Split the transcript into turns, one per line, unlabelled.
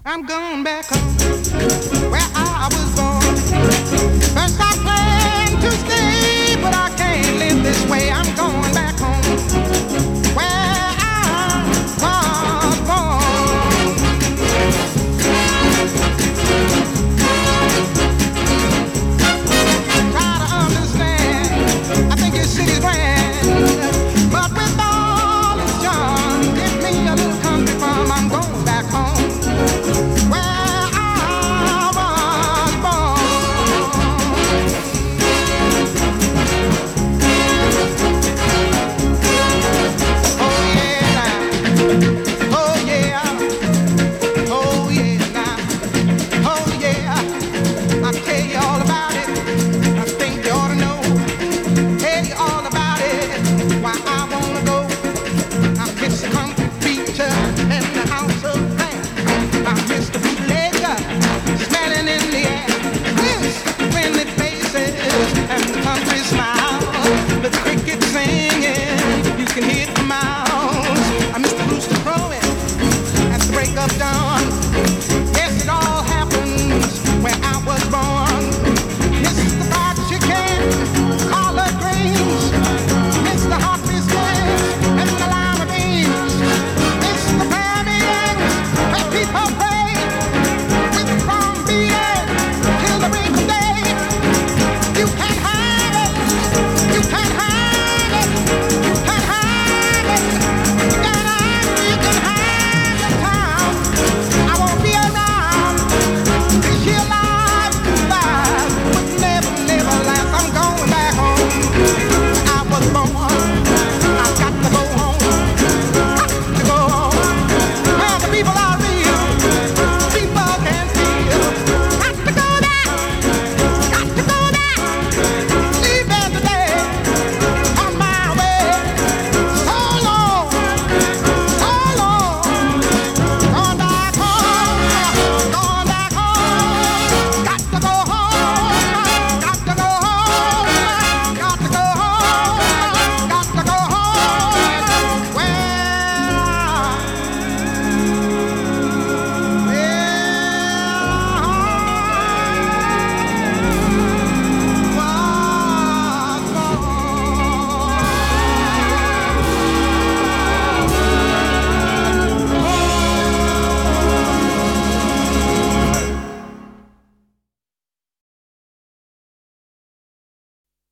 I'm going back home where I was born. First I planned to stay, but I can't live this way. I'm going back home where I was born. Try to understand, I think your city's grand, but with all its charm, give me a little country farm. I'm going back home where I was born. Oh yeah, now. Oh yeah, oh yeah, now. Oh yeah, I'll tell you all about it. I think you ought to know. Tell you all about it. Why I wanna go. I miss the country preacher and the house of prayer. I miss the bootlegger smelling in the air. Miss the friendly faces and the country smile. The crickets singing, you can hear the miles. I miss the rooster crowing at the break of dawn. Yes, it all happens where I was born. Miss the fried chicken, collard greens. Miss the hot biscuits and the lima beans. Miss the Permian, where people